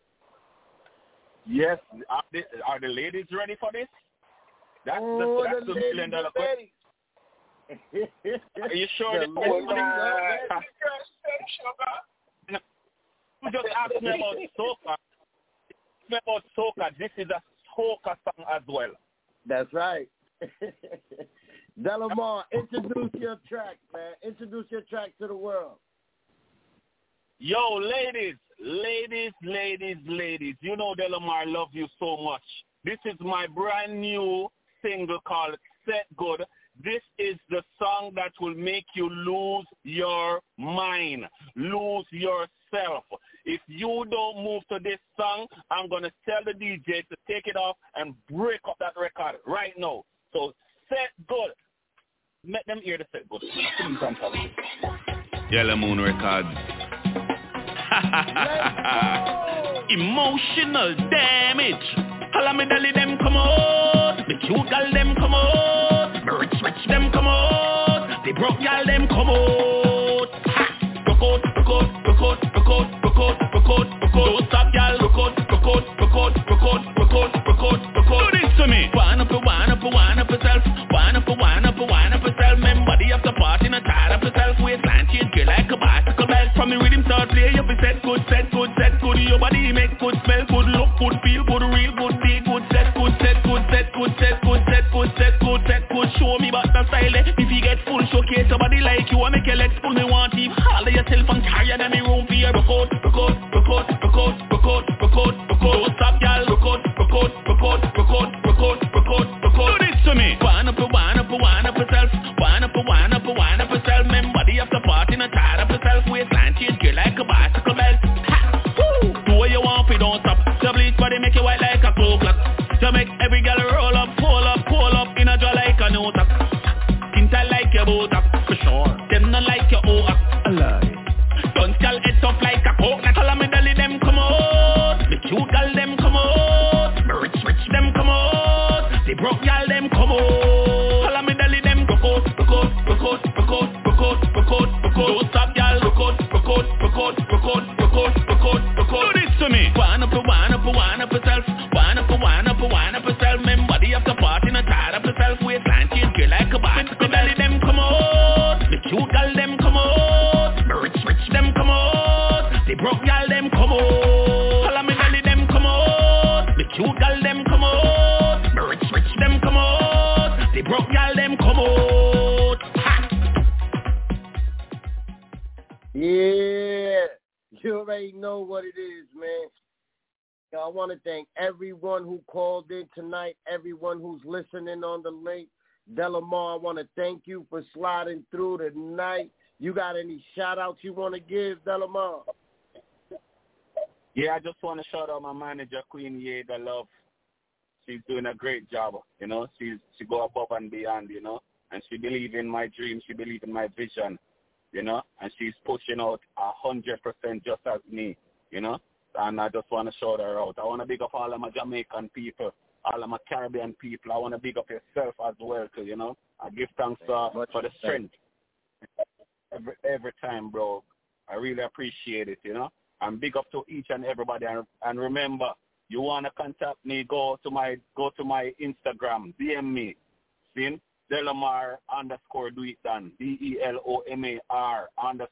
Yes. Are the ladies ready for this? That's the $1 million question. Are you sure they're ready for this? You just asked me about soca. This is a soca song as well. That's right. Delamar, introduce your track, man. Introduce your track to the world. Yo, ladies. You know Delamar love you so much. This is my brand new single called Set Good. This is the song that will make you lose your mind, lose yourself. If you don't move to this song, I'm going to tell the DJ to take it off and break up that record right now. So, Set Good. Let them hear the Set Good. Yellow Moon Records. Emotional damage. Holla me dolly them come out. The cute gal them come out. The rich them come out. The broke gal them come out. Rock out. Don't stop gal. Rock out. Do this to me. Wind up yourself. Wind up yourself. Man, body up the party, not tired up yourself. Waistline change, girl like a bicycle belt. From the rhythm start play, you be set good. Your body make good, smell good, look good, feel good, real good, be good. Set good. Show me about the style. If you get full, showcase somebody like you. I make your legs pull me want to holler yourself and tired and me room for you. Rock out. Don't stop, y'all. Rock out. Do this to me. Wind up yourself. Wind up yourself. Man, body up the party, not tired up yourself. Waistline change, girl like a bicycle belt. Do what you want, but don't stop. The bleach body make you white like a clock. To make every girl roll up, pull up in a draw like a new tack. Skin tight like your botox, for sure. Them not like your oak. Don't skull it up like a coke. Holla me dolly them come out. The cute girl them come out. The rich them come out. The broke girl them come out. Holla me dolly them rock out. Don't stop y'all. Rock out. Do this to me. Wind up yourself. Wind up yourself. Man, body up the party, not tired up yourself. Waistline change, girl like a bicycle. Dolly them come out. The cute girl them come out. The rich them come out. The broke girl them come out. Holla me dolly them come out. The cute girl them come out. The rich them come out. The broke girl them come out. Yeah, you already know what it is, man. I want to thank everyone who called in tonight, everyone who's listening on the link. Delamar, I want to thank you for sliding through tonight. You got any shout-outs you want to give, Delamar? Yeah, I just want to shout out my manager, Queen Yeda Love. She's doing a great job, you know. She go above and beyond, you know. And she believes in my dream. She believes in my vision, you know. And she's pushing out 100% just as me, you know. And I just want to shout her out. I want to big up all of my Jamaican people, all of my Caribbean people. I want to big up yourself as well, too, you know. I give thanks for the strength every time, bro. I really appreciate it, you know. And big up to each and everybody. And remember, you want to contact me, go to my Instagram, DM me, see? Delamar _Duitdon, DELOMAR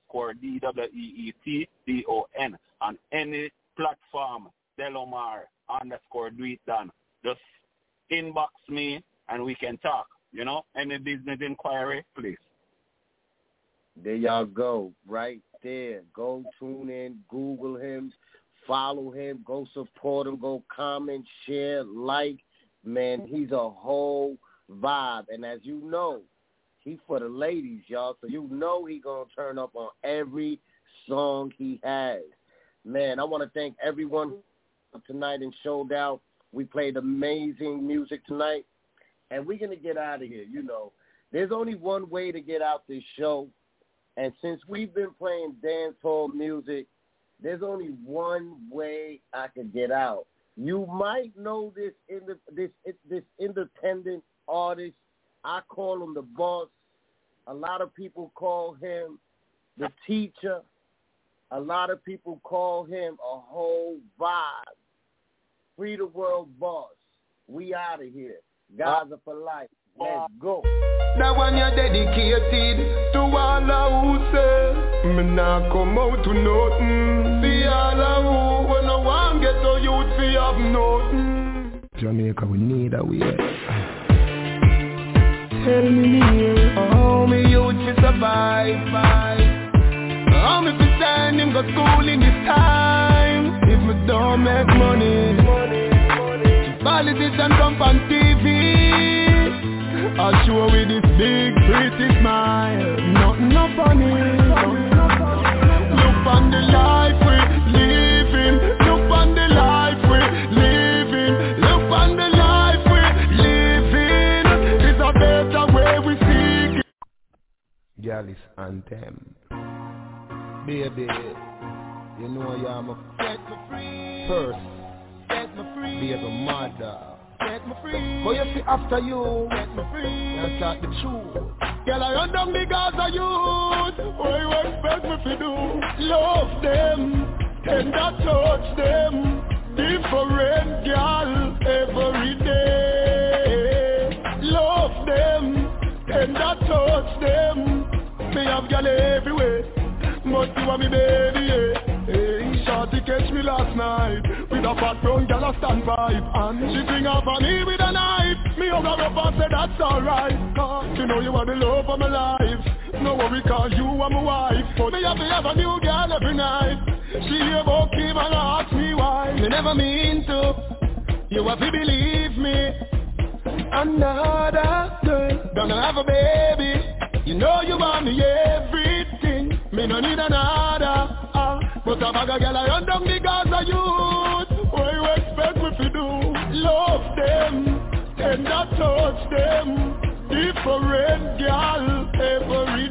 _DWEETDON on any platform, Delamar _Duitdon. Just inbox me and we can talk, you know? Any business inquiry, please. There y'all go, right there. Go tune in, Google him, follow him, go support him, go comment, share, like. Man, he's a whole vibe. And as you know, he for the ladies, y'all. So you know he going to turn up on every song he has. Man, I want to thank everyone tonight and showed out. We played amazing music tonight. And we're going to get out of here. You know, there's only one way to get out this show. And since we've been playing dancehall music, there's only one way I can get out. You might know this independent artist. I call him the boss. A lot of people call him the teacher. A lot of people call him a whole vibe. Free the world boss. We out of here. Gaza for life. Let's go. That one you're dedicated to all who say me nah come out to nothing. See all who when no one get to youth fi have nothing. Jamaica we need a way. Tell me how me youth fi survive. How me fi stand him go school in this time. If me don't make money. Politicians come on TV. I show with this big pretty smile. Nothing no funny. Look on the life we living. Look on the life we living. Look on the life we living. It's a better way we seek. Gallus anthem. Baby, you know I'm a set me free. First, set me free. Be a mother. Set me free. Go you see after you. Set me free. And talk the truth. Girl, I run down because of youth. What you expect me to do? Love them, tender touch them. Different girl every day. Love them, tender touch them. Me have girl everywhere. But you are me baby, yeah. Hey, shorty catch me last night with a fat brown girl a standpipe, and she bring up on me with a knife. Me hug her up and say that's alright, cause you know you are the love of my life. No worry cause you are my wife, but me have to have a new girl every night. She about Kim and ask me why. Me never mean to, you have to believe me. Another girl gonna have a baby. You know you want me everything. Me no need another. But a bag of girl I run down because of youth. What you expect me to do? Love them, tender touch them. Different girl every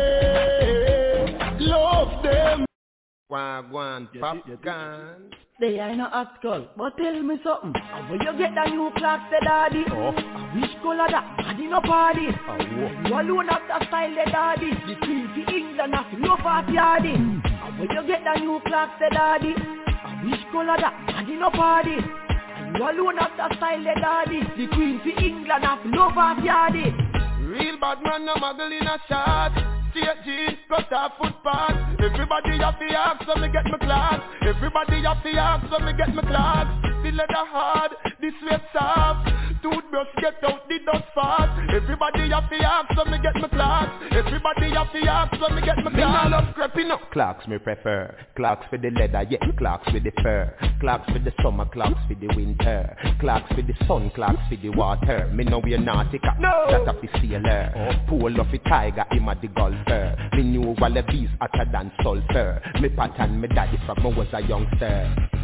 day. Love them. Wagwan, popcorn. They ain't no hot skull, but tell me something. Where you get that new class, the daddy? Oh. Which color that? Daddy no party. Oh. You alone have that style, the daddy. The Queen to England have no party, daddy. Where you get that new class, the daddy? Which color that? Daddy no party. You alone have that style, the daddy. The Queen to England have no party, daddy. Real bad man, no muggle in a shot. Straight jeans, cut off footpath. Everybody have the axe, so me get my class. Everybody have the axe, so me get my class. The leather hard, the sweat soft. Toothbrush get out the dust fast. Everybody have to ask so me get my clocks. Everybody have to ask so me get my clocks. Me not love scrapping up. Clocks me prefer. Clocks for the leather, yeah, clocks for the fur. Clocks for the summer, clocks for the winter. Clocks for the sun, clocks for the water. Me know we're nautica, no. That of the sailor. Pool of a tiger, him a the golfer. Me knew wallabies hotter than sulfur. Me pattern me daddy from when I was a youngster.